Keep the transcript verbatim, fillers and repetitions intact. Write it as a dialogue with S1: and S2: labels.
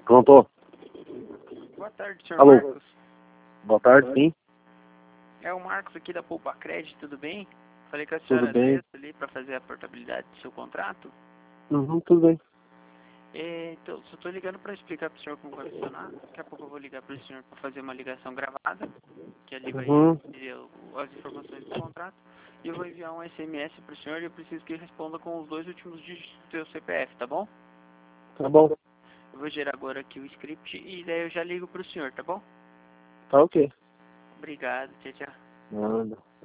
S1: Pronto.
S2: Boa tarde, senhor
S1: Alô.
S2: Marcos.
S1: Boa tarde, sim.
S2: É o Marcos aqui da Poupa Crédito, tudo bem? Falei com a
S1: Tudo
S2: senhora
S1: bem.
S2: sexta ali para fazer a portabilidade do seu contrato.
S1: Uhum, tudo bem.
S2: É, então, só estou ligando para explicar para o senhor como vai funcionar. Daqui a pouco eu vou ligar para o senhor para fazer uma ligação gravada, que ali vai
S1: Uhum.
S2: dizer o- as informações do contrato. E eu vou enviar um S M S para o senhor e eu preciso que ele responda com os dois últimos dígitos do seu C P F, tá bom?
S1: Tá bom.
S2: Eu vou gerar agora aqui o script e daí eu já ligo para o senhor, tá bom?
S1: Tá ok.
S2: Obrigado, tchau, tchau.
S1: Nada.